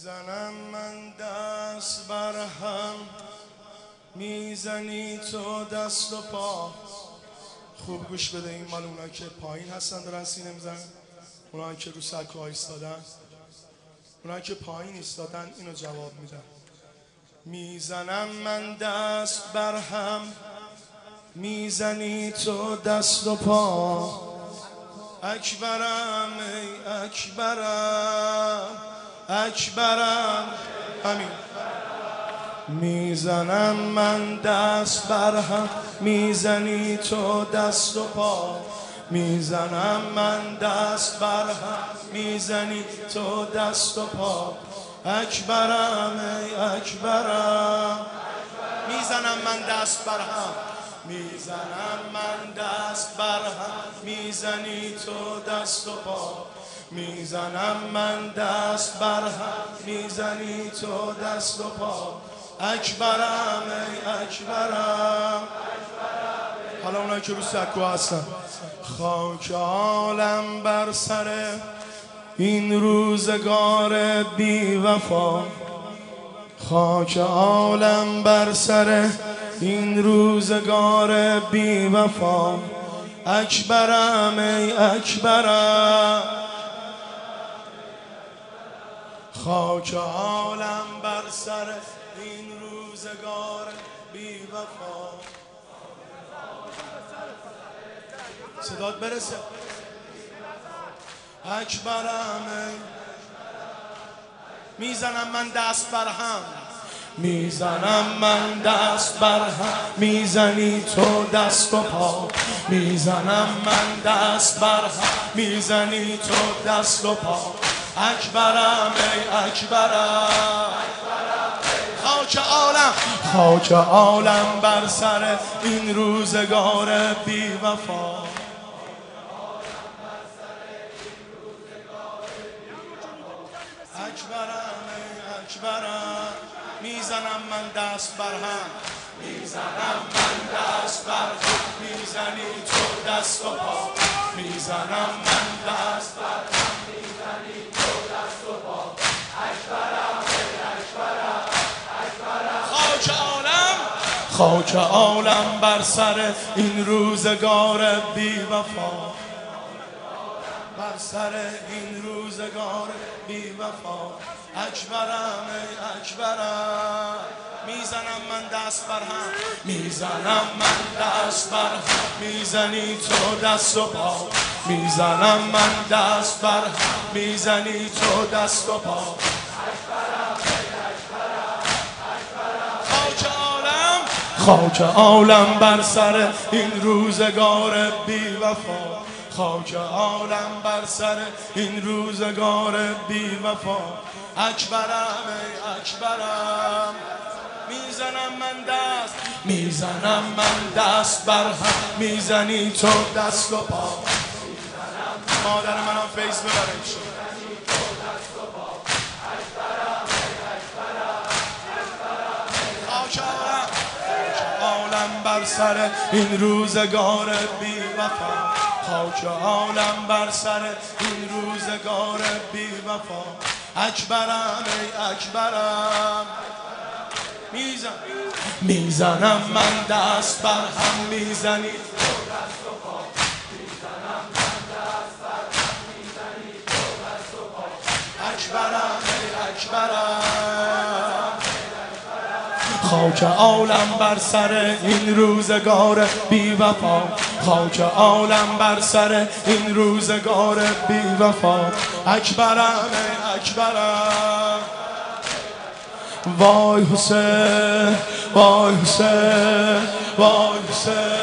میزنم من دست بر هم، میزنی تو دست و پا. خوب گوش بده، این مال اونایی که پایین هستن دارن سینه میزنن، اونایی که رو سکوها ایستادن، اونایی که پایین ایستادن اینو جواب میدن. میزنم من دست بر هم، میزنی تو دست و پا. اکبرم ای اکبرم، اکبرم همین. میزنم من دست بر هم، میزنی تو دست و پا. میزنم من دست بر هم، میزنی تو دست و پا. اکبرم ای اکبرم. میزنم من دست بر هم، میزنم من دست بر هم، میزنی تو دست و پا. میزنم من دست بر هم، میزنی تو دست و پا. اکبرم ای اکبرم. حالا اونایی که رو سکو هستن، خاک عالم بر سر این روزگار بی وفا. خاک عالم بر سر این روزگار بی وفا. اکبرم ای اکبرم. خاک عالم بر سر این روزگار بی وفا. صدات برسه. اکبرم ای. میزنم من دست بر هم، میزنم من دست بر هم، میزنی تو دست و پا. میزنم من دست بر هم، میزنی تو دست و پا. اکبرم ای اکبرم. خاک عالم، خاک عالم بر سر این روزگار بی وفا. اکبرم ای اکبرم. میزنم من دست بر هم، میزنم من دست بر هم، میزنی تو دست و پا. میزنم من دست بر هم، میزنی تو دست و پا. اکبرم ای اکبرم، اکبرم. خاک عالم، خاک عالم بر سر این روزگار بی وفا. بر سر این روزگار بی وفا. اکبرم ای اکبرم. میزنم من دست بر هم، میزنم من دست بر هم، میزنی تو دست و پا. میزنم من دست بر هم، میزنی تو دست و پا. اکبرم ای اکبرم، اکبرم. خاک عالم، خاک عالم بر سر این روزگار بی وفا. خاک عالم بر سر این روزگار بی وفا. اکبرم ای اکبرم. میزنم من دست، میزنم من دست بر هم، میزنی تو دست و پا. مادر منم فیض ببره میشه. خاک عالم، عالم بر سر این روزگار بی وفا. خاک عالم بر سر این روزگار بی وفا. اکبرم ای اکبرم. میزنم من دست بر هم، میزنی تو دست و پا. میزنم من دست بر هم، میزنی تو دست و پا. اکبرم ای اکبرم. خاک عالم بر سر این روزگار بی وفا. خاک عالم بر سر این روزگار بی وفا. اکبرم ای اکبرم. وای حسین، وای حسین، وای حسین.